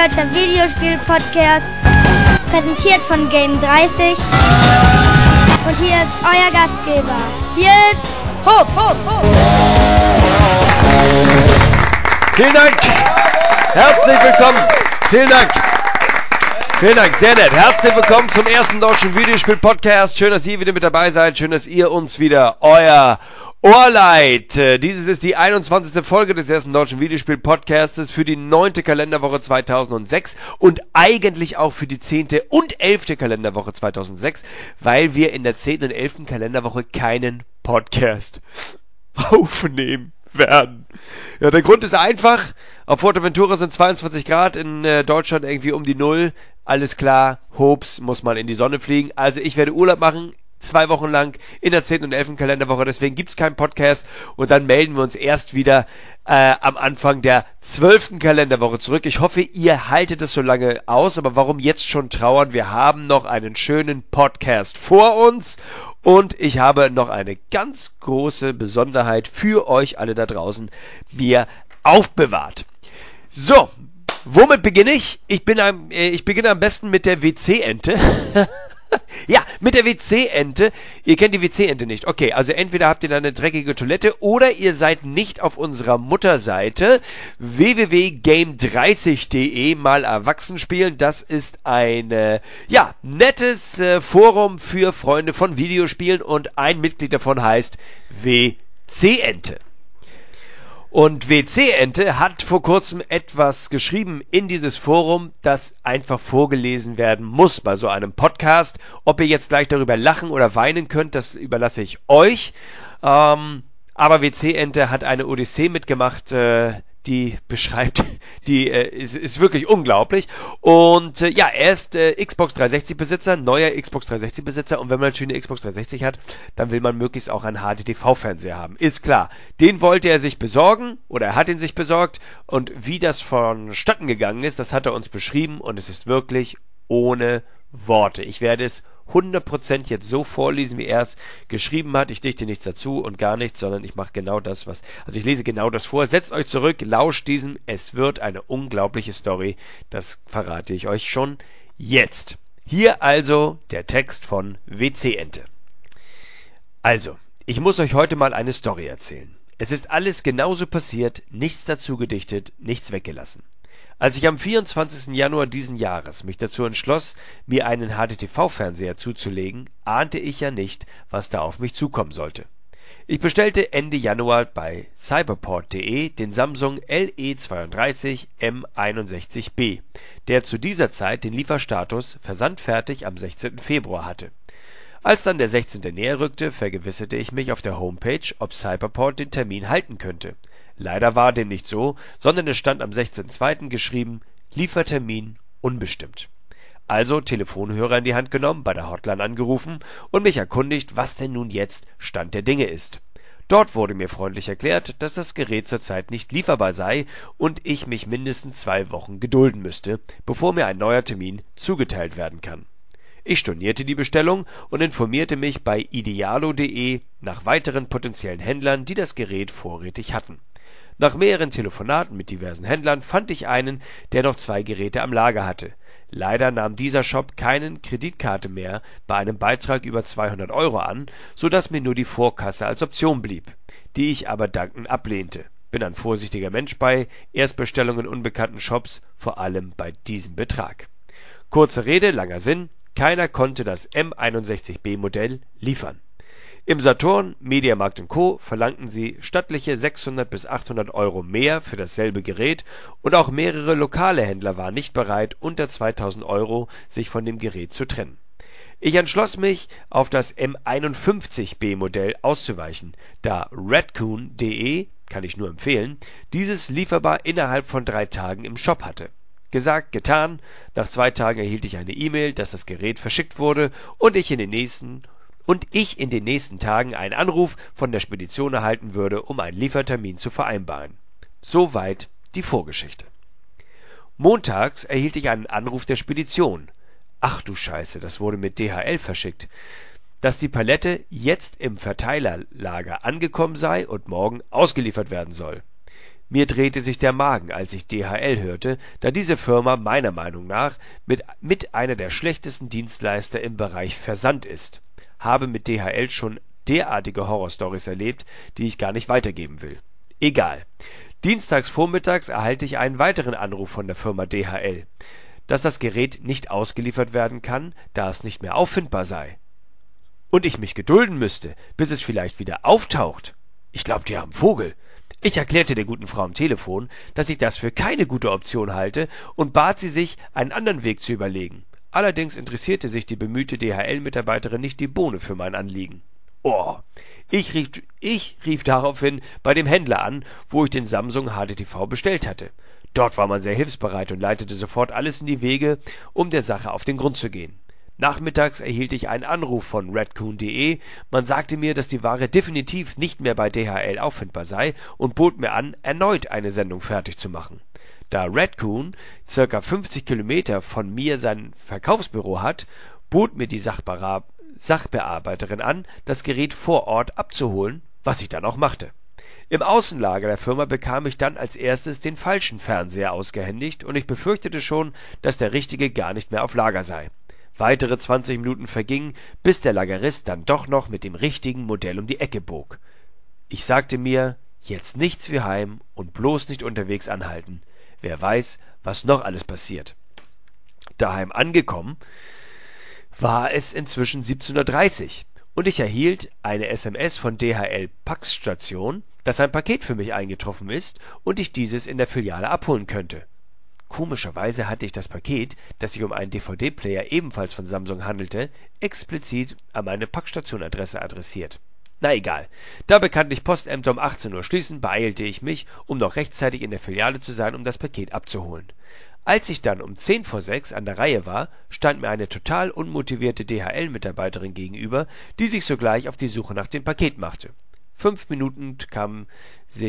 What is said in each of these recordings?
deutscher Videospiel-Podcast, präsentiert von Game30. Und hier ist euer Gastgeber, Nils Hopp. Vielen Dank. Herzlich willkommen. Vielen Dank. Vielen Dank, sehr nett. Herzlich willkommen zum ersten deutschen Videospiel-Podcast. Schön, dass ihr wieder mit dabei seid. Schön, dass ihr uns wieder euer Ohr leiht. Dieses ist die 21. Folge des ersten deutschen Videospiel-Podcastes für die 9. Kalenderwoche 2006 und eigentlich auch für die 10. und 11. Kalenderwoche 2006, weil wir in der 10. und 11. Kalenderwoche keinen Podcast aufnehmen werden. Ja, der Grund ist einfach. Auf Fuerteventura sind 22 Grad, in Deutschland irgendwie um die 0. Alles klar, Hops, muss mal in die Sonne fliegen. Also ich werde Urlaub machen, 2 Wochen lang in der 10. und 11. Kalenderwoche. Deswegen gibt's keinen Podcast und dann melden wir uns erst wieder am Anfang der 12. Kalenderwoche zurück. Ich hoffe, ihr haltet es so lange aus, aber warum jetzt schon trauern? Wir haben noch einen schönen Podcast vor uns und ich habe noch eine ganz große Besonderheit für euch alle da draußen mir aufbewahrt. So, womit beginne ich? Ich beginne am besten mit der WC-Ente. Ja, mit der WC-Ente. Ihr kennt die WC-Ente nicht. Okay, also entweder habt ihr da eine dreckige Toilette oder ihr seid nicht auf unserer Mutterseite www.game30.de mal erwachsen spielen. Das ist ein nettes Forum für Freunde von Videospielen und ein Mitglied davon heißt WC-Ente. Und WC-Ente hat vor kurzem etwas geschrieben in dieses Forum, das einfach vorgelesen werden muss bei so einem Podcast. Ob ihr jetzt gleich darüber lachen oder weinen könnt, das überlasse ich euch. Aber WC-Ente hat eine Odyssee mitgemacht, die beschreibt, ist wirklich unglaublich. Und er ist Xbox 360-Besitzer, neuer Xbox 360-Besitzer. Und wenn man eine schöne Xbox 360 hat, dann will man möglichst auch einen HDTV-Fernseher haben. Ist klar. Den wollte er sich besorgen, oder er hat ihn sich besorgt. Und wie das vonstatten gegangen ist, das hat er uns beschrieben. Und es ist wirklich ohne Worte. Ich werde es 100% jetzt so vorlesen, wie er es geschrieben hat. Ich dichte nichts dazu und gar nichts, sondern ich mache genau das, ich lese genau das vor. Setzt euch zurück, lauscht diesem. Es wird eine unglaubliche Story. Das verrate ich euch schon jetzt. Hier also der Text von WC-Ente. Also, ich muss euch heute mal eine Story erzählen. Es ist alles genauso passiert, nichts dazu gedichtet, nichts weggelassen. Als ich am 24. Januar diesen Jahres mich dazu entschloss, mir einen HDTV-Fernseher zuzulegen, ahnte ich ja nicht, was da auf mich zukommen sollte. Ich bestellte Ende Januar bei cyberport.de den Samsung LE32 M61B, der zu dieser Zeit den Lieferstatus versandfertig am 16. Februar hatte. Als dann der 16. näher rückte, vergewisserte ich mich auf der Homepage, ob Cyberport den Termin halten könnte. Leider war dem nicht so, sondern es stand am 16.02. geschrieben, Liefertermin unbestimmt. Also Telefonhörer in die Hand genommen, bei der Hotline angerufen und mich erkundigt, was denn nun jetzt Stand der Dinge ist. Dort wurde mir freundlich erklärt, dass das Gerät zurzeit nicht lieferbar sei und ich mich mindestens 2 Wochen gedulden müsste, bevor mir ein neuer Termin zugeteilt werden kann. Ich stornierte die Bestellung und informierte mich bei idealo.de nach weiteren potenziellen Händlern, die das Gerät vorrätig hatten. Nach mehreren Telefonaten mit diversen Händlern fand ich einen, der noch 2 Geräte am Lager hatte. Leider nahm dieser Shop keine Kreditkarte mehr bei einem Beitrag über 200 € an, sodass mir nur die Vorkasse als Option blieb, die ich aber dankend ablehnte. Bin ein vorsichtiger Mensch bei Erstbestellungen in unbekannten Shops, vor allem bei diesem Betrag. Kurze Rede, langer Sinn, keiner konnte das M61B-Modell liefern. Im Saturn, Mediamarkt & Co. verlangten sie stattliche 600 bis 800 € mehr für dasselbe Gerät und auch mehrere lokale Händler waren nicht bereit, unter 2000 € sich von dem Gerät zu trennen. Ich entschloss mich, auf das M51B-Modell auszuweichen, da Redcoon.de, kann ich nur empfehlen, dieses lieferbar innerhalb von 3 Tagen im Shop hatte. Gesagt, getan, nach 2 Tagen erhielt ich eine E-Mail, dass das Gerät verschickt wurde und ich in den nächsten Tagen einen Anruf von der Spedition erhalten würde, um einen Liefertermin zu vereinbaren. Soweit die Vorgeschichte. Montags erhielt ich einen Anruf der Spedition. Ach du Scheiße, das wurde mit DHL verschickt. Dass die Palette jetzt im Verteilerlager angekommen sei und morgen ausgeliefert werden soll. Mir drehte sich der Magen, als ich DHL hörte, da diese Firma meiner Meinung nach mit einer der schlechtesten Dienstleister im Bereich Versand ist. Habe mit DHL schon derartige Horrorstories erlebt, die ich gar nicht weitergeben will. Egal. Dienstags vormittags erhalte ich einen weiteren Anruf von der Firma DHL, dass das Gerät nicht ausgeliefert werden kann, da es nicht mehr auffindbar sei. Und ich mich gedulden müsste, bis es vielleicht wieder auftaucht. Ich glaube, die haben Vogel. Ich erklärte der guten Frau am Telefon, dass ich das für keine gute Option halte und bat sie, sich einen anderen Weg zu überlegen. Allerdings interessierte sich die bemühte DHL-Mitarbeiterin nicht die Bohne für mein Anliegen. Oh, ich rief daraufhin bei dem Händler an, wo ich den Samsung HDTV bestellt hatte. Dort war man sehr hilfsbereit und leitete sofort alles in die Wege, um der Sache auf den Grund zu gehen. Nachmittags erhielt ich einen Anruf von redcoon.de. Man sagte mir, dass die Ware definitiv nicht mehr bei DHL auffindbar sei und bot mir an, erneut eine Sendung fertig zu machen. Da Redcoon ca. 50 Kilometer von mir sein Verkaufsbüro hat, bot mir die Sachbearbeiterin an, das Gerät vor Ort abzuholen, was ich dann auch machte. Im Außenlager der Firma bekam ich dann als erstes den falschen Fernseher ausgehändigt und ich befürchtete schon, dass der richtige gar nicht mehr auf Lager sei. Weitere 20 Minuten vergingen, bis der Lagerist dann doch noch mit dem richtigen Modell um die Ecke bog. Ich sagte mir, jetzt nichts wie heim und bloß nicht unterwegs anhalten. Wer weiß, was noch alles passiert. Daheim angekommen war es inzwischen 17:30 Uhr und ich erhielt eine SMS von DHL Packstation, dass ein Paket für mich eingetroffen ist und ich dieses in der Filiale abholen könnte. Komischerweise hatte ich das Paket, das sich um einen DVD-Player ebenfalls von Samsung handelte, explizit an meine Packstationadresse adressiert. Na egal, da bekanntlich Postämter um 18 Uhr schließen, beeilte ich mich, um noch rechtzeitig in der Filiale zu sein, um das Paket abzuholen. Als ich dann um 5:10 an der Reihe war, stand mir eine total unmotivierte DHL-Mitarbeiterin gegenüber, die sich sogleich auf die Suche nach dem Paket machte. 5 Minuten kam sie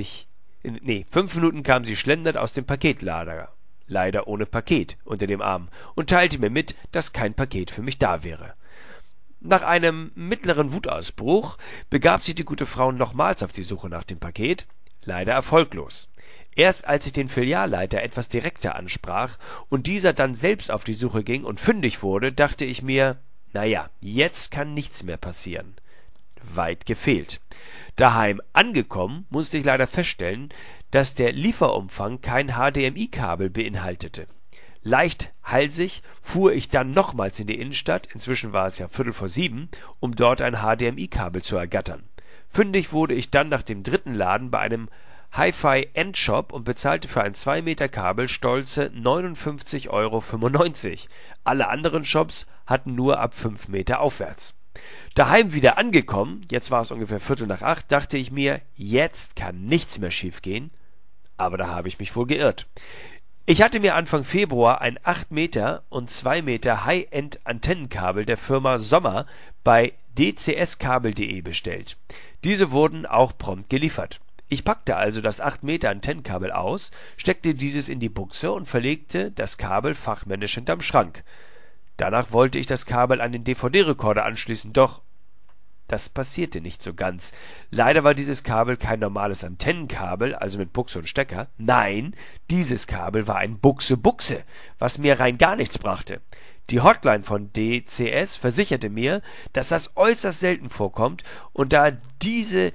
schlendernd aus dem Paketlager, leider ohne Paket unter dem Arm, und teilte mir mit, dass kein Paket für mich da wäre. Nach einem mittleren Wutausbruch begab sich die gute Frau nochmals auf die Suche nach dem Paket, leider erfolglos. Erst als ich den Filialleiter etwas direkter ansprach und dieser dann selbst auf die Suche ging und fündig wurde, dachte ich mir, naja, jetzt kann nichts mehr passieren. Weit gefehlt. Daheim angekommen, musste ich leider feststellen, dass der Lieferumfang kein HDMI-Kabel beinhaltete. Leicht halsig fuhr ich dann nochmals in die Innenstadt, inzwischen war es ja 6:45, um dort ein HDMI-Kabel zu ergattern. Fündig wurde ich dann nach dem dritten Laden bei einem Hi-Fi-Endshop und bezahlte für ein 2 Meter Kabel stolze 59,95 €. Alle anderen Shops hatten nur ab 5 Meter aufwärts. Daheim wieder angekommen, jetzt war es ungefähr 7:45, dachte ich mir, jetzt kann nichts mehr schiefgehen, aber da habe ich mich wohl geirrt. Ich hatte mir Anfang Februar ein 8 Meter und 2 Meter High-End-Antennenkabel der Firma Sommer bei dcskabel.de bestellt. Diese wurden auch prompt geliefert. Ich packte also das 8 Meter Antennenkabel aus, steckte dieses in die Buchse und verlegte das Kabel fachmännisch hinterm Schrank. Danach wollte ich das Kabel an den DVD-Rekorder anschließen, doch das passierte nicht so ganz. Leider war dieses Kabel kein normales Antennenkabel, also mit Buchse und Stecker. Nein, dieses Kabel war ein Buchse-Buchse, was mir rein gar nichts brachte. Die Hotline von DCS versicherte mir, dass das äußerst selten vorkommt und da diese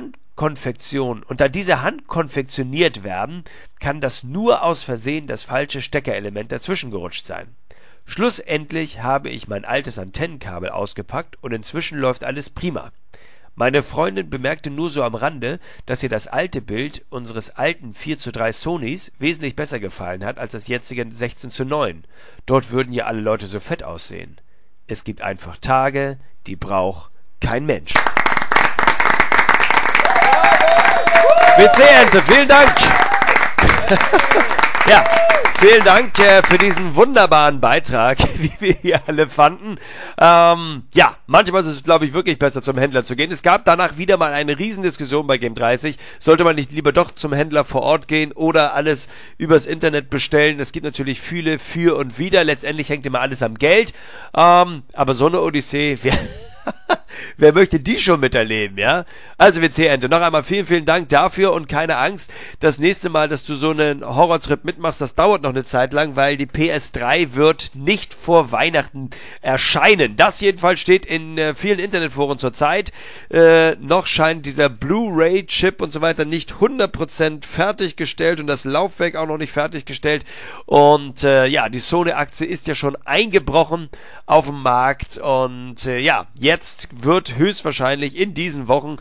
handkonfektioniert werden, kann das nur aus Versehen das falsche Steckerelement dazwischen gerutscht sein. Schlussendlich habe ich mein altes Antennenkabel ausgepackt und inzwischen läuft alles prima. Meine Freundin bemerkte nur so am Rande, dass ihr das alte Bild unseres alten 4:3 Sonys wesentlich besser gefallen hat als das jetzige 16:9. Dort würden ja alle Leute so fett aussehen. Es gibt einfach Tage, die braucht kein Mensch. WC-Ente, vielen Dank! Ja, vielen Dank für diesen wunderbaren Beitrag, wie wir hier alle fanden. Ja, manchmal ist es, glaube ich, wirklich besser, zum Händler zu gehen. Es gab danach wieder mal eine Riesendiskussion bei Game 30. Sollte man nicht lieber doch zum Händler vor Ort gehen oder alles übers Internet bestellen? Es gibt natürlich viele für und wider. Letztendlich hängt immer alles am Geld. Aber so eine Odyssee Wer möchte die schon miterleben, ja? Also WC-Ente, noch einmal vielen, vielen Dank dafür und keine Angst, das nächste Mal, dass du so einen Horrortrip mitmachst, das dauert noch eine Zeit lang, weil die PS3 wird nicht vor Weihnachten erscheinen. Das jedenfalls steht in vielen Internetforen zurzeit. Noch scheint dieser Blu-ray-Chip und so weiter nicht 100% fertiggestellt und das Laufwerk auch noch nicht fertiggestellt. Und ja, die Sony-Aktie ist ja schon eingebrochen auf dem Markt und ja, jetzt wird höchstwahrscheinlich in diesen Wochen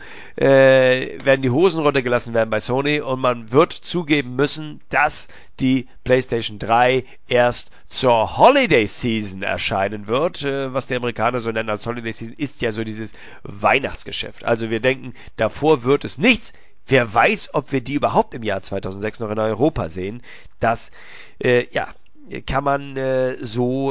werden die Hosen runtergelassen werden bei Sony und man wird zugeben müssen, dass die PlayStation 3 erst zur Holiday Season erscheinen wird. Was die Amerikaner so nennen als Holiday Season, ist ja so dieses Weihnachtsgeschäft. Also wir denken, davor wird es nichts. Wer weiß, ob wir die überhaupt im Jahr 2006 noch in Europa sehen. Das, ja, kann man so,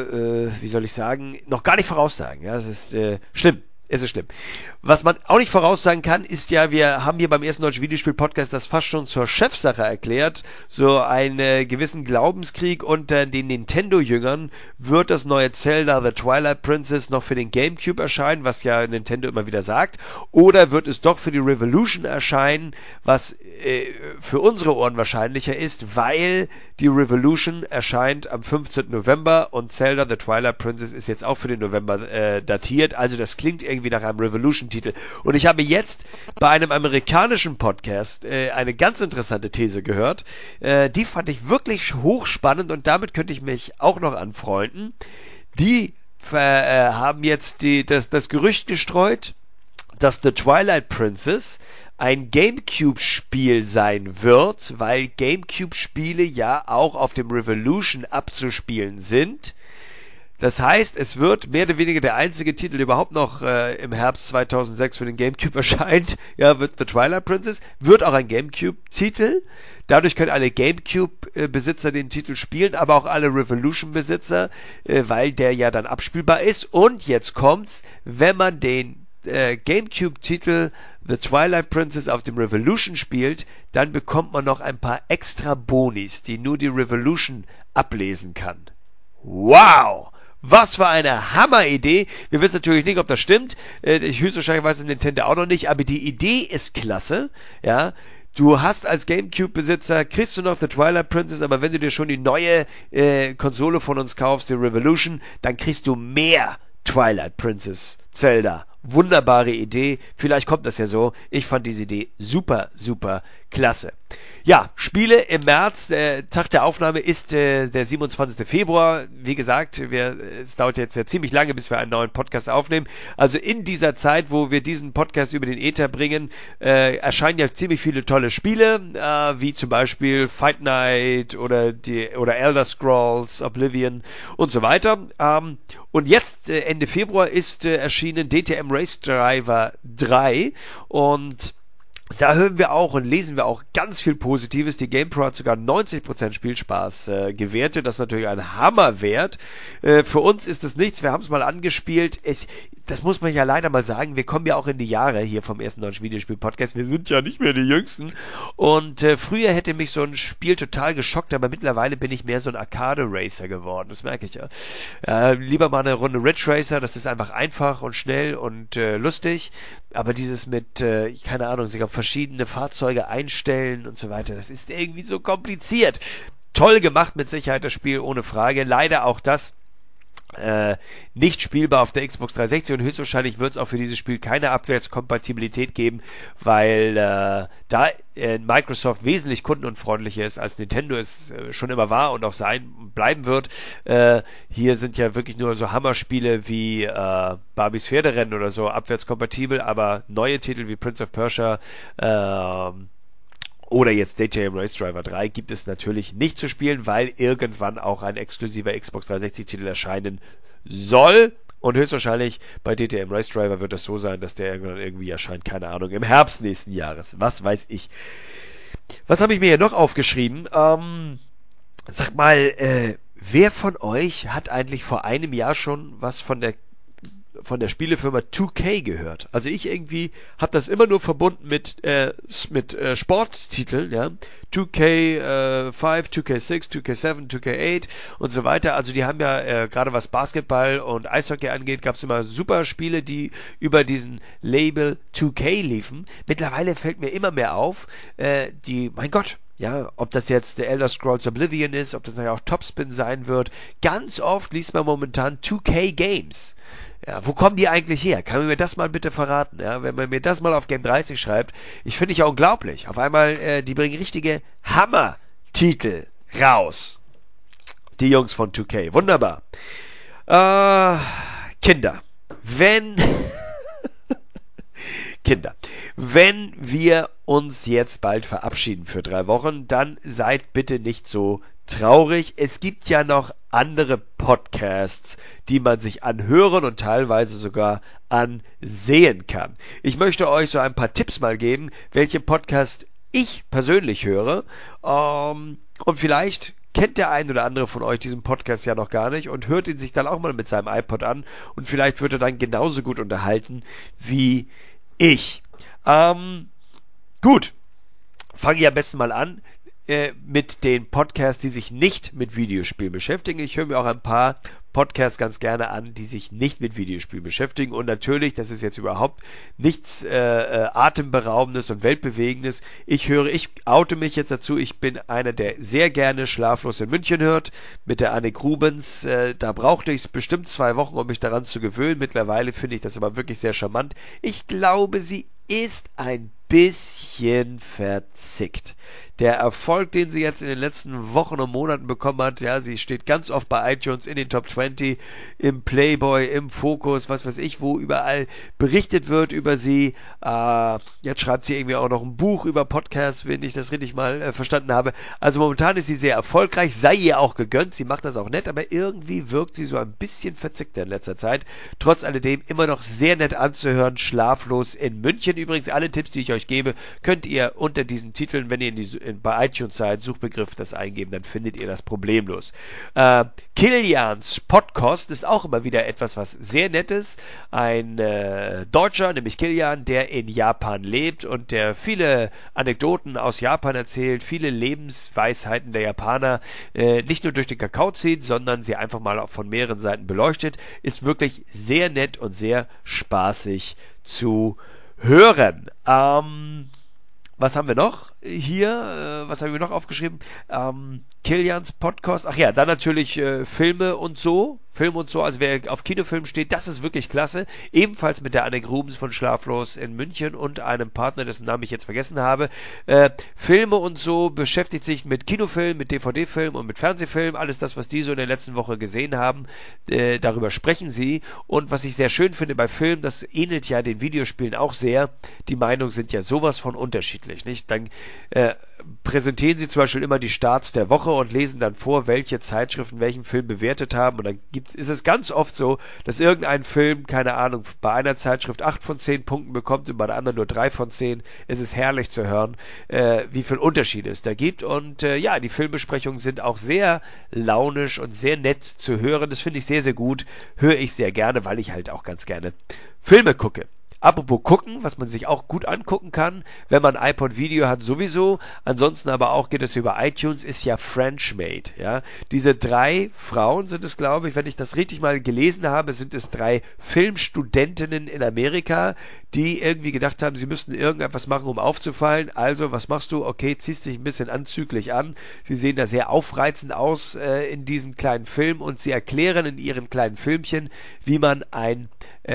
wie soll ich sagen, noch gar nicht voraussagen. Ja, das ist schlimm. Es ist schlimm. Was man auch nicht voraussagen kann, ist ja, wir haben hier beim ersten Deutschen Videospiel-Podcast das fast schon zur Chefsache erklärt. So einen gewissen Glaubenskrieg unter den Nintendo-Jüngern. Wird das neue Zelda The Twilight Princess noch für den GameCube erscheinen, was ja Nintendo immer wieder sagt? Oder wird es doch für die Revolution erscheinen, was für unsere Ohren wahrscheinlicher ist, weil die Revolution erscheint am 15. November und Zelda The Twilight Princess ist jetzt auch für den November datiert. Also das klingt irgendwie nach einem Revolution-Titel. Und ich habe jetzt bei einem amerikanischen Podcast eine ganz interessante These gehört. Die fand ich wirklich hochspannend und damit könnte ich mich auch noch anfreunden. Die haben jetzt das Gerücht gestreut, dass The Twilight Princess ein GameCube-Spiel sein wird, weil GameCube-Spiele ja auch auf dem Revolution abzuspielen sind. Das heißt, es wird mehr oder weniger der einzige Titel, der überhaupt noch im Herbst 2006 für den GameCube erscheint, ja, wird The Twilight Princess, wird auch ein GameCube-Titel. Dadurch können alle GameCube-Besitzer den Titel spielen, aber auch alle Revolution-Besitzer, weil der ja dann abspielbar ist. Und jetzt kommt's, wenn man den GameCube-Titel The Twilight Princess auf dem Revolution spielt, dann bekommt man noch ein paar extra Bonis, die nur die Revolution ablesen kann. Wow! Was für eine Hammeridee. Wir wissen natürlich nicht, ob das stimmt. Höchstwahrscheinlich weiß es Nintendo auch noch nicht, aber die Idee ist klasse. Ja, du hast als GameCube-Besitzer, kriegst du noch The Twilight Princess, aber wenn du dir schon die neue Konsole von uns kaufst, die Revolution, dann kriegst du mehr Twilight Princess Zelda. Wunderbare Idee. Vielleicht kommt das ja so. Ich fand diese Idee super, super klasse. Ja, Spiele im März. Der Tag der Aufnahme ist der 27. Februar. Wie gesagt, es dauert jetzt ja ziemlich lange, bis wir einen neuen Podcast aufnehmen. Also in dieser Zeit, wo wir diesen Podcast über den Äther bringen, erscheinen ja ziemlich viele tolle Spiele, wie zum Beispiel Fight Night oder Elder Scrolls, Oblivion und so weiter. Und jetzt, Ende Februar, ist erschienen DTM Race Driver 3 und da hören wir auch und lesen wir auch ganz viel Positives. Die GamePro hat sogar 90% Spielspaß gewertet. Das ist natürlich ein Hammerwert. Für uns ist das nichts. Wir haben es mal angespielt. Das muss man ja leider mal sagen. Wir kommen ja auch in die Jahre hier vom ersten deutschen Videospiel-Podcast. Wir sind ja nicht mehr die Jüngsten. Und früher hätte mich so ein Spiel total geschockt, aber mittlerweile bin ich mehr so ein Arcade-Racer geworden. Das merke ich ja. Lieber mal eine Runde Ridge Racer. Das ist einfach einfach und schnell und lustig. Aber dieses mit, keine Ahnung, sich auf verschiedene Fahrzeuge einstellen und so weiter, das ist irgendwie so kompliziert. Toll gemacht mit Sicherheit das Spiel, ohne Frage. Leider auch das nicht spielbar auf der Xbox 360 und höchstwahrscheinlich wird es auch für dieses Spiel keine Abwärtskompatibilität geben, weil da Microsoft wesentlich kundenunfreundlicher ist, als Nintendo es schon immer war und auch bleiben wird. Hier sind ja wirklich nur so Hammerspiele wie Barbies Pferderennen oder so abwärtskompatibel, aber neue Titel wie Prince of Persia oder jetzt DTM Race Driver 3 gibt es natürlich nicht zu spielen, weil irgendwann auch ein exklusiver Xbox 360-Titel erscheinen soll. Und höchstwahrscheinlich bei DTM Race Driver wird es so sein, dass der irgendwann irgendwie erscheint, keine Ahnung, im Herbst nächsten Jahres. Was weiß ich. Was habe ich mir hier noch aufgeschrieben? Sag mal, wer von euch hat eigentlich vor einem Jahr schon was von von der Spielefirma 2K gehört. Also ich irgendwie habe das immer nur verbunden mit Sporttiteln, ja. 2K5, 2K6, 2K7, 2K8 und so weiter. Also die haben ja gerade was Basketball und Eishockey angeht, gab es immer super Spiele, die über diesen Label 2K liefen. Mittlerweile fällt mir immer mehr auf, mein Gott, ja, ob das jetzt der Elder Scrolls Oblivion ist, ob das nachher auch Topspin sein wird. Ganz oft liest man momentan 2K Games. Ja, wo kommen die eigentlich her? Kann man mir das mal bitte verraten? Ja, wenn man mir das mal auf Game 30 schreibt, ich finde ich ja unglaublich. Auf einmal, die bringen richtige Hammer-Titel raus. Die Jungs von 2K. Wunderbar. Kinder. Wenn wir uns jetzt bald verabschieden für 3 Wochen, dann seid bitte nicht so traurig. Es gibt ja noch andere Podcasts, die man sich anhören und teilweise sogar ansehen kann. Ich möchte euch so ein paar Tipps mal geben, welche Podcast ich persönlich höre. Und vielleicht kennt der ein oder andere von euch diesen Podcast ja noch gar nicht und hört ihn sich dann auch mal mit seinem iPod an und vielleicht wird er dann genauso gut unterhalten wie ich. Gut, fange ich am besten mal an mit den Podcasts, die sich nicht mit Videospielen beschäftigen. Ich höre mir auch ein paar Podcasts ganz gerne an, die sich nicht mit Videospielen beschäftigen. Und natürlich, das ist jetzt überhaupt nichts Atemberaubendes und Weltbewegendes. Ich oute mich jetzt dazu, ich bin einer, der sehr gerne Schlaflos in München hört, mit der Annik Rubens. Da brauchte ich bestimmt 2 Wochen, um mich daran zu gewöhnen. Mittlerweile finde ich das aber wirklich sehr charmant. Ich glaube, sie ist ein bisschen verzickt. Der Erfolg, den sie jetzt in den letzten Wochen und Monaten bekommen hat, ja, sie steht ganz oft bei iTunes in den Top 20, im Playboy, im Fokus, was weiß ich, wo überall berichtet wird über sie. Jetzt schreibt sie irgendwie auch noch ein Buch über Podcasts, wenn ich das richtig mal verstanden habe. Also momentan ist sie sehr erfolgreich, sei ihr auch gegönnt, sie macht das auch nett, aber irgendwie wirkt sie so ein bisschen verzickt in letzter Zeit. Trotz alledem immer noch sehr nett anzuhören, Schlaflos in München. Übrigens, alle Tipps, die ich euch gebe, könnt ihr unter diesen Titeln, wenn ihr bei iTunes seid, Suchbegriff das eingeben, dann findet ihr das problemlos. Kilians Podcast ist auch immer wieder etwas, was sehr nett ist. Ein Deutscher, nämlich Kilian, der in Japan lebt und der viele Anekdoten aus Japan erzählt, viele Lebensweisheiten der Japaner nicht nur durch den Kakao zieht, sondern sie einfach mal auch von mehreren Seiten beleuchtet, ist wirklich sehr nett und sehr spaßig zu hören. Was haben wir noch hier? Was haben wir noch aufgeschrieben? Kilians Podcast. Ach ja, dann natürlich Filme und so. Also wer auf Kinofilm steht, das ist wirklich klasse. Ebenfalls mit der Annik Rubens von Schlaflos in München und einem Partner, dessen Namen ich jetzt vergessen habe. Filme und so beschäftigt sich mit Kinofilm, mit DVD-Film und mit Fernsehfilm. Alles das, was die so in der letzten Woche gesehen haben, darüber sprechen sie. Und was ich sehr schön finde bei Filmen, das ähnelt ja den Videospielen auch sehr. Die Meinungen sind ja sowas von unterschiedlich, nicht? Dann präsentieren sie zum Beispiel immer die Starts der Woche und lesen dann vor, welche Zeitschriften welchen Film bewertet haben. Und dann ist es ganz oft so, dass irgendein Film, keine Ahnung, bei einer Zeitschrift 8 von 10 Punkten bekommt und bei der anderen nur 3 von 10. Es ist herrlich zu hören, wie viel Unterschiede es da gibt. Und ja, die Filmbesprechungen sind auch sehr launisch und sehr nett zu hören. Das finde ich sehr, sehr gut. Höre ich sehr gerne, weil ich halt auch ganz gerne Filme gucke. Apropos gucken, was man sich auch gut angucken kann, wenn man ein iPod-Video hat sowieso, ansonsten aber auch geht es über iTunes, ist ja Frenchmade, ja. Diese 3 Frauen sind es, glaube ich, wenn ich das richtig mal gelesen habe, sind es 3 Filmstudentinnen in Amerika, die irgendwie gedacht haben, sie müssten irgendetwas machen, um aufzufallen. Also, was machst du? Okay, ziehst dich ein bisschen anzüglich an. Sie sehen da sehr aufreizend aus in diesem kleinen Film und sie erklären in ihren kleinen Filmchen, wie man ein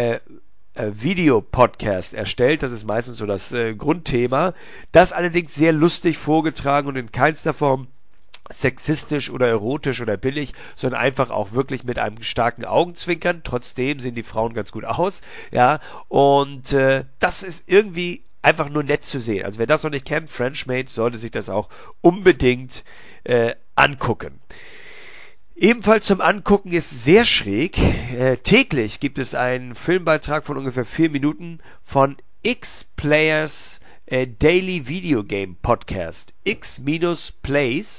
Videopodcast erstellt. Das ist meistens so das Grundthema. Das allerdings sehr lustig vorgetragen und in keinster Form sexistisch oder erotisch oder billig, sondern einfach auch wirklich mit einem starken Augenzwinkern. Trotzdem sehen die Frauen ganz gut aus. Ja, und das ist irgendwie einfach nur nett zu sehen. Also wer das noch nicht kennt, Frenchmade, sollte sich das auch unbedingt angucken. Ebenfalls zum Angucken ist sehr schräg. Täglich gibt es einen Filmbeitrag von ungefähr 4 Minuten von X-Players Daily Video Game Podcast. X-Plays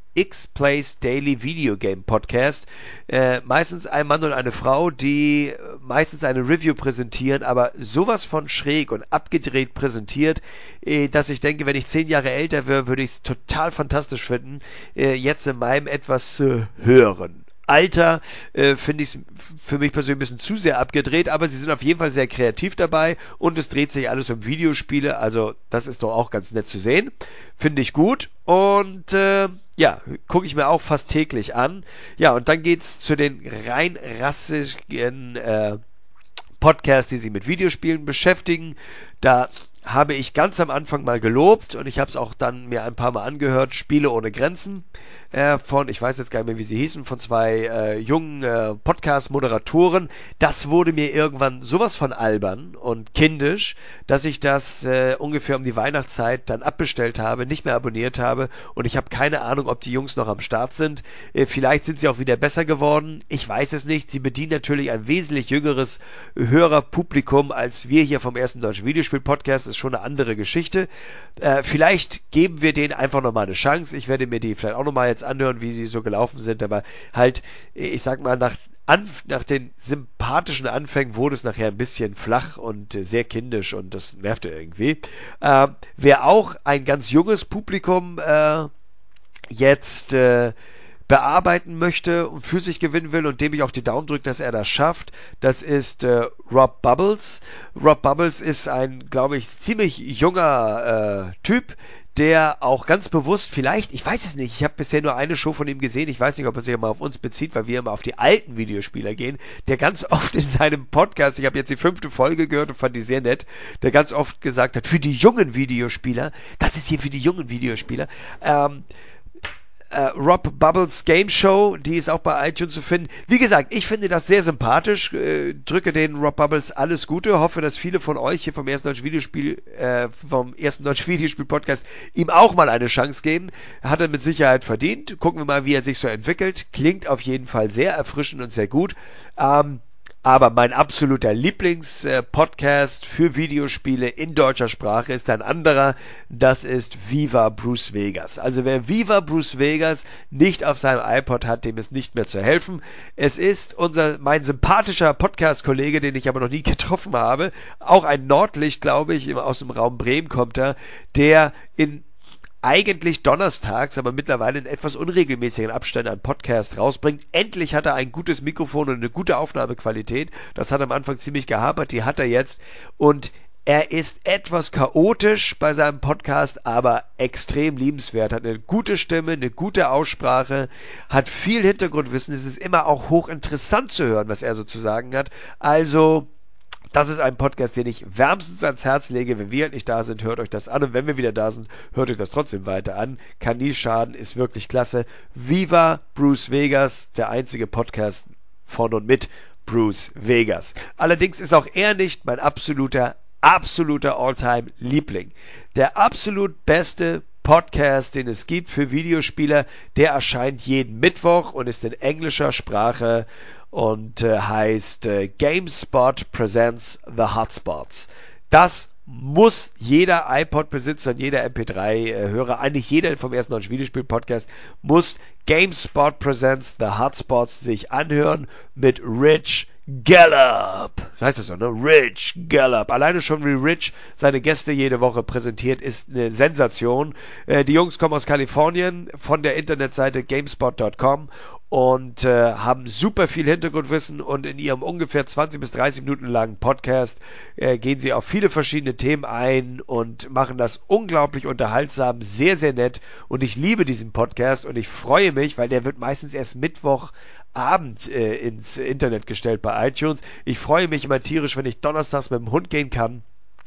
X-Plays Daily Video Game Podcast. Meistens ein Mann und eine Frau, die meistens eine Review präsentieren, aber sowas von schräg und abgedreht präsentiert, dass ich denke, wenn ich 10 Jahre älter wäre, würde ich es total fantastisch finden, jetzt in meinem etwas höheren Alter finde ich es für mich persönlich ein bisschen zu sehr abgedreht, aber sie sind auf jeden Fall sehr kreativ dabei und es dreht sich alles um Videospiele, also das ist doch auch ganz nett zu sehen. Finde ich gut und ja, gucke ich mir auch fast täglich an. Ja, und dann geht's zu den rein rassigen Podcasts, die sich mit Videospielen beschäftigen. Da habe ich ganz am Anfang mal gelobt und ich habe es auch dann mir ein paar Mal angehört, Spiele ohne Grenzen von, ich weiß jetzt gar nicht mehr, wie sie hießen, von zwei jungen Podcast-Moderatoren. Das wurde mir irgendwann sowas von albern und kindisch, dass ich das ungefähr um die Weihnachtszeit dann abbestellt habe, nicht mehr abonniert habe und ich habe keine Ahnung, ob die Jungs noch am Start sind. Vielleicht sind sie auch wieder besser geworden, ich weiß es nicht. Sie bedienen natürlich ein wesentlich jüngeres Hörerpublikum als wir hier vom ersten Deutschen Videospiel-Podcast, ist schon eine andere Geschichte. Vielleicht geben wir denen einfach nochmal eine Chance. Ich werde mir die vielleicht auch nochmal jetzt anhören, wie sie so gelaufen sind, aber halt, ich sag mal, nach den sympathischen Anfängen wurde es nachher ein bisschen flach und sehr kindisch und das nervte irgendwie. Wer auch ein ganz junges Publikum jetzt bearbeiten möchte und für sich gewinnen will und dem ich auch die Daumen drücke, dass er das schafft, das ist Rob Bubbles. Rob Bubbles ist ein, glaube ich, ziemlich junger Typ, der auch ganz bewusst vielleicht, ich weiß es nicht, ich habe bisher nur eine Show von ihm gesehen, ich weiß nicht, ob er sich immer auf uns bezieht, weil wir immer auf die alten Videospieler gehen, der ganz oft in seinem Podcast, ich habe jetzt die 5. Folge gehört und fand die sehr nett, der ganz oft gesagt hat, für die jungen Videospieler, das ist hier für die jungen Videospieler, Rob Bubbles Game Show, die ist auch bei iTunes zu finden. Wie gesagt, ich finde das sehr sympathisch, drücke den Rob Bubbles alles Gute, hoffe, dass viele von euch hier vom ersten Deutschen Videospiel Podcast ihm auch mal eine Chance geben. Hat er mit Sicherheit verdient. Gucken wir mal, wie er sich so entwickelt. Klingt auf jeden Fall sehr erfrischend und sehr gut. Aber mein absoluter Lieblings-Podcast für Videospiele in deutscher Sprache ist ein anderer. Das ist Viva Bruce Vegas. Also wer Viva Bruce Vegas nicht auf seinem iPod hat, dem ist nicht mehr zu helfen. Es ist mein sympathischer Podcast-Kollege, den ich aber noch nie getroffen habe. Auch ein Nordlicht, glaube ich, aus dem Raum Bremen kommt er, der in eigentlich donnerstags, aber mittlerweile in etwas unregelmäßigen Abständen einen Podcast rausbringt. Endlich hat er ein gutes Mikrofon und eine gute Aufnahmequalität. Das hat am Anfang ziemlich gehapert, die hat er jetzt. Und er ist etwas chaotisch bei seinem Podcast, aber extrem liebenswert. Hat eine gute Stimme, eine gute Aussprache, hat viel Hintergrundwissen. Es ist immer auch hochinteressant zu hören, was er so zu sagen hat. Also das ist ein Podcast, den ich wärmstens ans Herz lege. Wenn wir nicht da sind, hört euch das an. Und wenn wir wieder da sind, hört euch das trotzdem weiter an. Kann nie schaden, ist wirklich klasse. Viva Bruce Vegas, der einzige Podcast von und mit Bruce Vegas. Allerdings ist auch er nicht mein absoluter All-Time-Liebling. Der absolut beste Podcast, den es gibt für Videospieler, der erscheint jeden Mittwoch und ist in englischer Sprache und heißt GameSpot Presents The Hotspots. Das muss jeder iPod-Besitzer und jeder MP3-Hörer, eigentlich jeder vom ersten Deutschen Videospiel-Podcast, muss GameSpot Presents The Hotspots sich anhören mit Rich Gallup. Das heißt es so, ne? Rich Gallup. Alleine schon wie Rich seine Gäste jede Woche präsentiert, ist eine Sensation. Die Jungs kommen aus Kalifornien von der Internetseite GameSpot.com und haben super viel Hintergrundwissen und in ihrem ungefähr 20 bis 30 Minuten langen Podcast gehen sie auf viele verschiedene Themen ein und machen das unglaublich unterhaltsam, sehr, sehr nett und ich liebe diesen Podcast und ich freue mich, weil der wird meistens erst Mittwochabend ins Internet gestellt bei iTunes. Ich freue mich immer tierisch, wenn ich donnerstags mit dem Hund gehen kann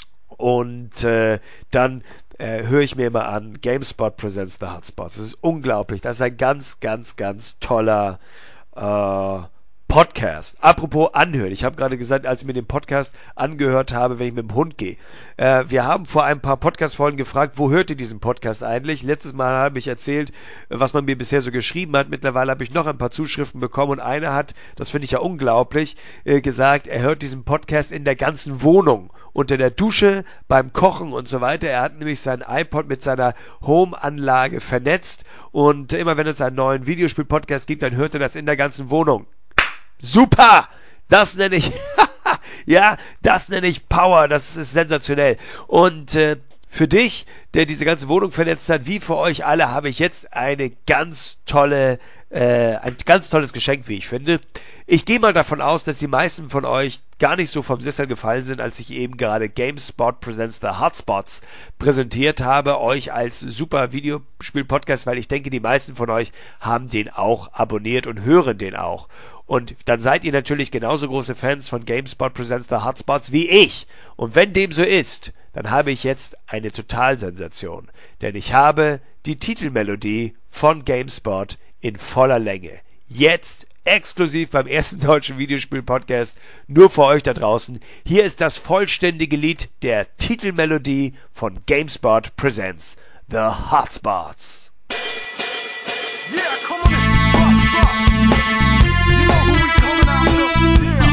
und dann höre ich mir immer an GameSpot Presents The Hotspots. Das ist unglaublich. Das ist ein ganz, ganz, ganz toller Podcast. Apropos anhören. Ich habe gerade gesagt, als ich mir den Podcast angehört habe, wenn ich mit dem Hund gehe. Wir haben vor ein paar Podcast-Folgen gefragt, wo hört ihr diesen Podcast eigentlich? Letztes Mal habe ich erzählt, was man mir bisher so geschrieben hat. Mittlerweile habe ich noch ein paar Zuschriften bekommen und einer hat, das finde ich ja unglaublich, gesagt, er hört diesen Podcast in der ganzen Wohnung. Unter der Dusche, beim Kochen und so weiter. Er hat nämlich sein iPod mit seiner Home-Anlage vernetzt und immer wenn es einen neuen Videospiel-Podcast gibt, dann hört er das in der ganzen Wohnung. Super! Das nenne ich, ja, das nenne ich Power, das ist sensationell. Und für dich, der diese ganze Wohnung vernetzt hat, wie für euch alle, habe ich jetzt ein ganz tolles Geschenk, wie ich finde. Ich gehe mal davon aus, dass die meisten von euch gar nicht so vom Sessel gefallen sind, als ich eben gerade GameSpot Presents The Hotspots präsentiert habe, euch als super Videospiel-Podcast, weil ich denke, die meisten von euch haben den auch abonniert und hören den auch. Und dann seid ihr natürlich genauso große Fans von GameSpot Presents The Hotspots wie ich. Und wenn dem so ist, dann habe ich jetzt eine Totalsensation. Denn ich habe die Titelmelodie von GameSpot in voller Länge. Jetzt exklusiv beim ersten deutschen Videospiel-Podcast, nur für euch da draußen. Hier ist das vollständige Lied der Titelmelodie von GameSpot Presents The Hotspots. Yeah, come on in. You know who we coming after? Yeah.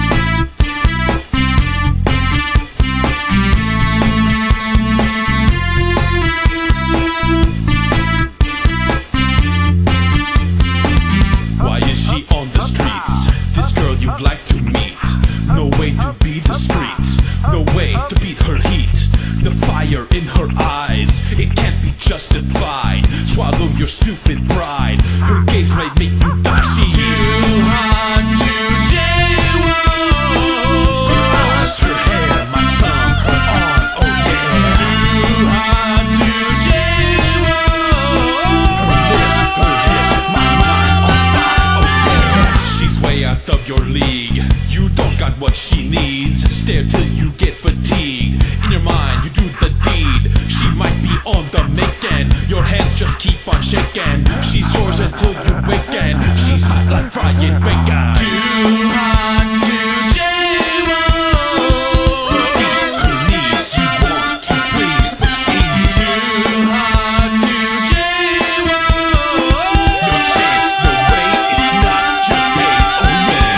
Why is she on the streets? This girl you'd like to meet. No way to beat the streets. No way to beat her heat. The fire in her eyes, it can't be justified. Swallow your stupid pride. Her gaze might make you die. She's too hot to jaywalk. Her eyes, her hair, my tongue, her arm, oh yeah. Too hot to jaywalk. Her lips, her hips, my mind on fire, oh yeah. She's way out of your league. You don't got what she needs. Stare till you get fatigued. In your mind, you do the deed. She might be on the making. Your hands just keep on shaking. She's yours until you waken. She's hot like frying bacon. Too hot to jaywalk. Her feet, her knees, you want to please, but she's too hot to jaywalk. No chance, no way, it's not your day, oh yeah.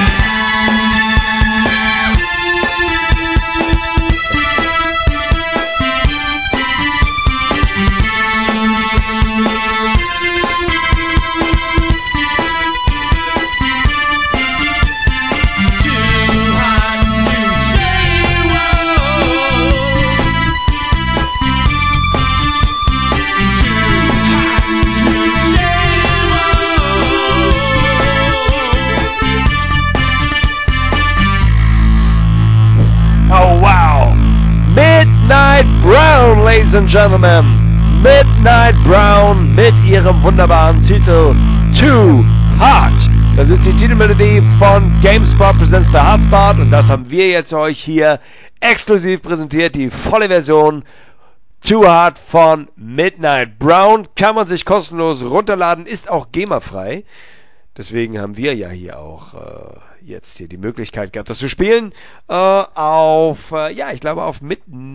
Oh wow! Midnight Brown, ladies and gentlemen! Midnight Brown mit ihrem wunderbaren Titel Too Hot. Das ist die Titelmelodie von GameSpot Presents The Hotspot und das haben wir jetzt euch hier exklusiv präsentiert, die volle Version Too Hot von Midnight Brown. Kann man sich kostenlos runterladen, ist auch GEMA-frei. Deswegen haben wir ja hier auch jetzt hier die Möglichkeit gehabt, das zu spielen. Ich glaube auf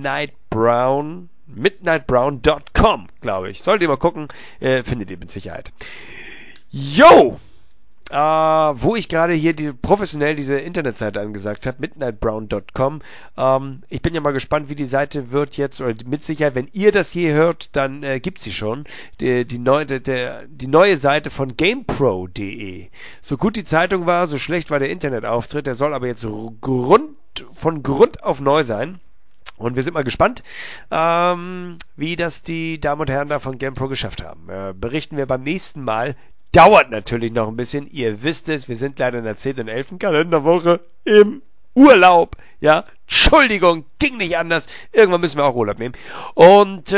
midnightbrown.com, glaube ich. Solltet ihr mal gucken, findet ihr mit Sicherheit. Yo! Wo ich gerade hier professionell diese Internetseite angesagt habe, midnightbrown.com. Ich bin ja mal gespannt, wie die Seite wird jetzt, oder mit Sicherheit, wenn ihr das hier hört, dann gibt sie schon. Die neue Seite von GamePro.de. So gut die Zeitung war, so schlecht war der Internetauftritt. Der soll aber jetzt von Grund auf neu sein. Und wir sind mal gespannt, wie das die Damen und Herren da von GamePro geschafft haben. Berichten wir beim nächsten Mal. Dauert natürlich noch ein bisschen. Ihr wisst es, wir sind leider in der 10. und 11. Kalenderwoche im Urlaub. Ja, Entschuldigung, ging nicht anders. Irgendwann müssen wir auch Urlaub nehmen. Und,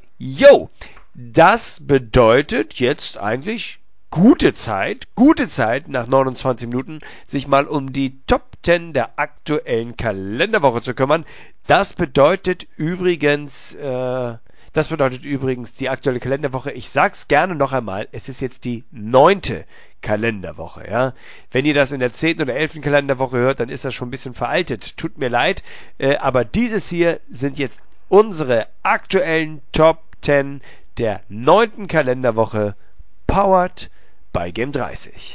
das bedeutet jetzt eigentlich gute Zeit nach 29 Minuten, sich mal um die Top 10 der aktuellen Kalenderwoche zu kümmern. Das bedeutet übrigens die aktuelle Kalenderwoche. Ich sag's gerne noch einmal, es ist jetzt die 9. Kalenderwoche. Ja? Wenn ihr das in der 10. oder 11. Kalenderwoche hört, dann ist das schon ein bisschen veraltet. Tut mir leid, aber dieses hier sind jetzt unsere aktuellen Top 10 der 9. Kalenderwoche, powered by Game 30.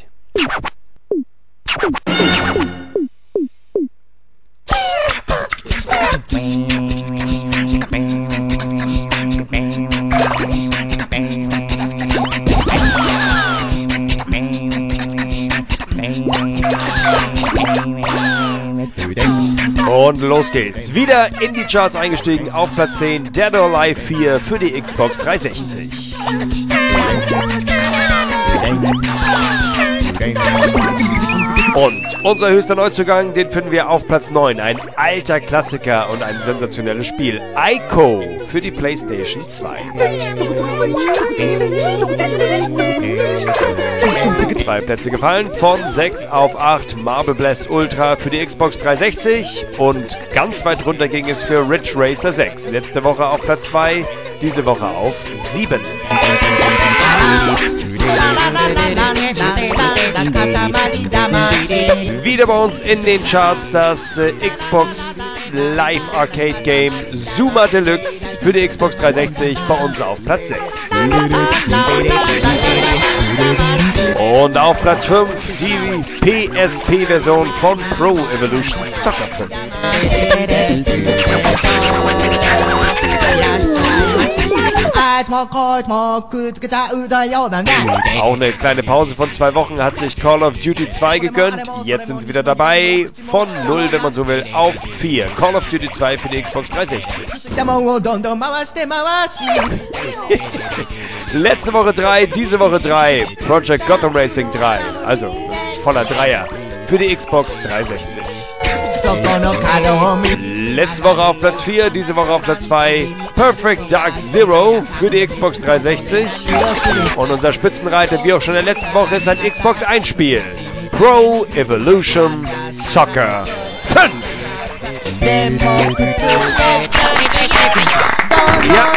Und los geht's. Wieder in die Charts eingestiegen, auf Platz 10, Dead or Alive 4 für die Xbox 360. Und unser höchster Neuzugang, den finden wir auf Platz 9. Ein alter Klassiker und ein sensationelles Spiel. Ico für die PlayStation 2. 2 Plätze gefallen, von 6 auf 8. Marble Blast Ultra für die Xbox 360. Und ganz weit runter ging es für Ridge Racer 6. Letzte Woche auf Platz 2, diese Woche auf 7. Wieder bei uns in den Charts das Xbox Live Arcade Game Zuma Deluxe für die Xbox 360, bei uns auf Platz 6. Und auf Platz 5 die PSP-Version von Pro Evolution Soccer 5. Auch eine kleine Pause von 2 Wochen hat sich Call of Duty 2 gegönnt. Jetzt sind sie wieder dabei. Von 0, wenn man so will, auf 4. Call of Duty 2 für die Xbox 360. Letzte Woche 3, diese Woche 3. Project Gotham Racing 3. Also voller Dreier für die Xbox 360. Letzte Woche auf Platz 4, diese Woche auf Platz 2 Perfect Dark Zero für die Xbox 360. Und unser Spitzenreiter, wie auch schon in der letzten Woche, ist ein Xbox 1 Spiel. Pro Evolution Soccer 5. Ja.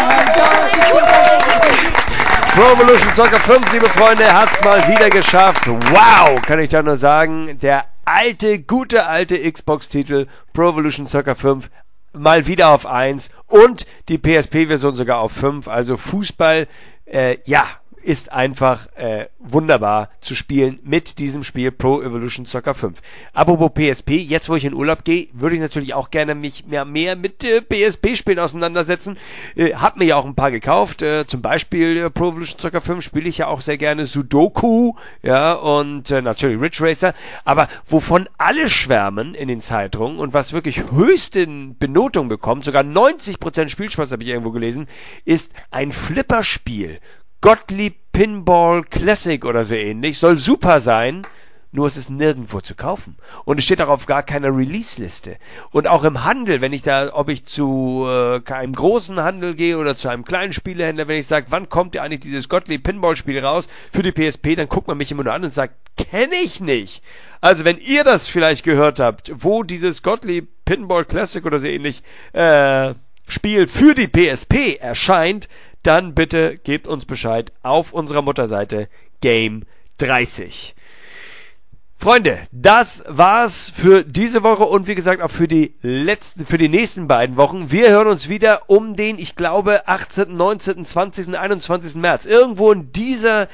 Pro Evolution Soccer 5, liebe Freunde, hat's mal wieder geschafft. Wow, kann ich da nur sagen. Der gute alte Xbox-Titel Pro Evolution Soccer 5 mal wieder auf 1 und die PSP-Version sogar auf 5. Also Fußball, ist einfach wunderbar zu spielen mit diesem Spiel Pro Evolution Soccer 5. Apropos PSP, jetzt wo ich in Urlaub gehe, würde ich natürlich auch gerne mich mehr mit PSP-Spielen auseinandersetzen. Hab mir ja auch ein paar gekauft, zum Beispiel Pro Evolution Soccer 5 spiele ich ja auch sehr gerne, Sudoku, ja, und natürlich Ridge Racer, aber wovon alle schwärmen in den Zeitungen und was wirklich höchste Benotung bekommt, sogar 90% Spielspaß habe ich irgendwo gelesen, ist ein Flipperspiel. Gottlieb Pinball Classic oder so ähnlich, soll super sein, nur es ist nirgendwo zu kaufen. Und es steht auch auf gar keiner Release-Liste. Und auch im Handel, ob ich zu einem großen Handel gehe oder zu einem kleinen Spielehändler, wenn ich sage, wann kommt eigentlich dieses Gottlieb Pinball Spiel raus für die PSP, dann guckt man mich immer nur an und sagt, kenne ich nicht. Also wenn ihr das vielleicht gehört habt, wo dieses Gottlieb Pinball Classic oder so ähnlich Spiel für die PSP erscheint, dann bitte gebt uns Bescheid auf unserer Mutterseite Game 30. Freunde, das war's für diese Woche und wie gesagt auch für die nächsten beiden Wochen. Wir hören uns wieder um den, ich glaube, 18., 19., 20., 21. März. Irgendwo in dieser,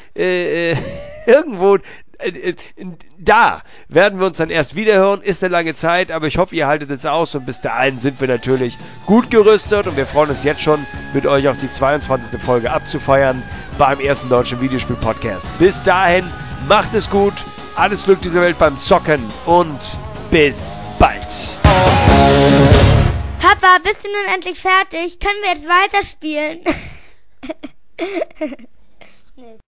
da werden wir uns dann erst wieder hören. Ist eine lange Zeit, aber ich hoffe, ihr haltet es aus und bis dahin sind wir natürlich gut gerüstet und wir freuen uns jetzt schon, mit euch auch die 22. Folge abzufeiern beim ersten deutschen Videospiel-Podcast. Bis dahin, macht es gut, alles Glück dieser Welt beim Zocken und bis bald. Papa, bist du nun endlich fertig? Können wir jetzt weiterspielen?